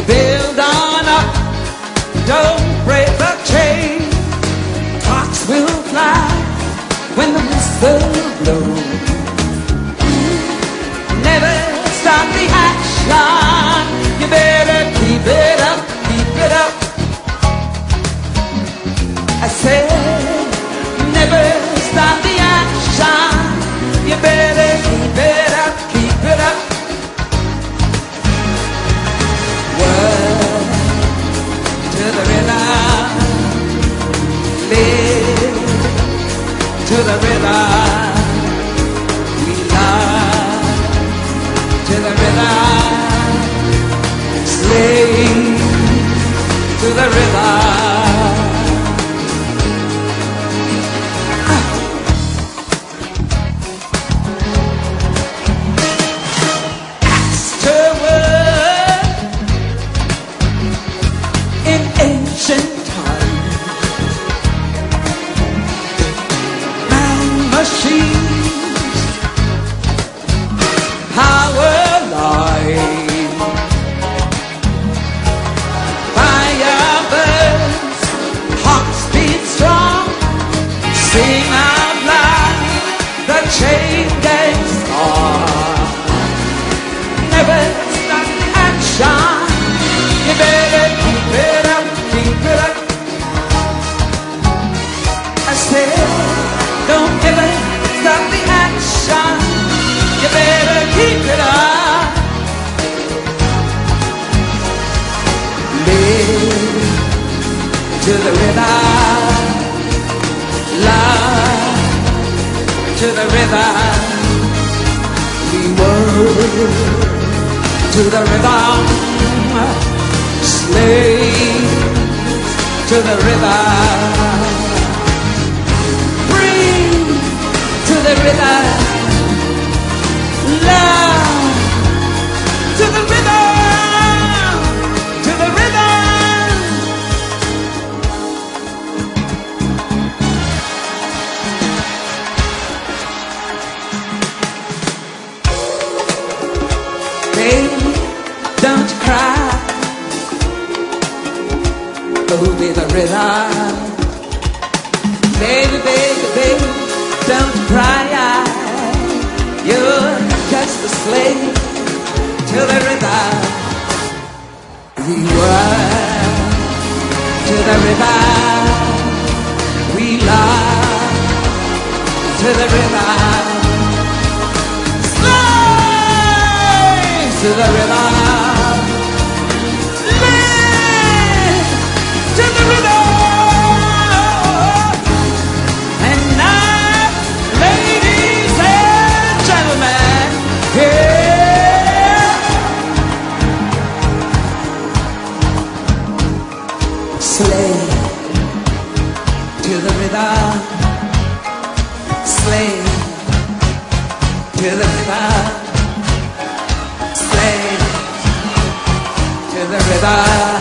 build on up, don't break the chain. Clocks will fly when the whistle blows. Never stop the action. You better keep it up, keep it up. I said, never stop the action. You better keep it up, keep it up. Word to the rhythm, live to the rhythm. We love to the rhythm, slave to the rhythm. Ancient times, man machines, power line, fire burns, heart speed strong, sing out loud, the chain gang star. Never stop the action. You better keep it up, keep it up. I said, don't ever stop the action. You better keep it up. Live to the rhythm, love to the rhythm. We work to the rhythm. Slave to the rhythm, bring to the rhythm, love to the rhythm, to the rhythm. Baby, don't you cry. Oh, be the rhythm. Baby, baby, baby, don't cry. You're just a slave to the rhythm. We work to the rhythm. We love to the rhythm. Slave to the rhythm. To the rhythm. And now, ladies and gentlemen, yeah. Slave to the rhythm. Slave to the rhythm. Slave to the rhythm.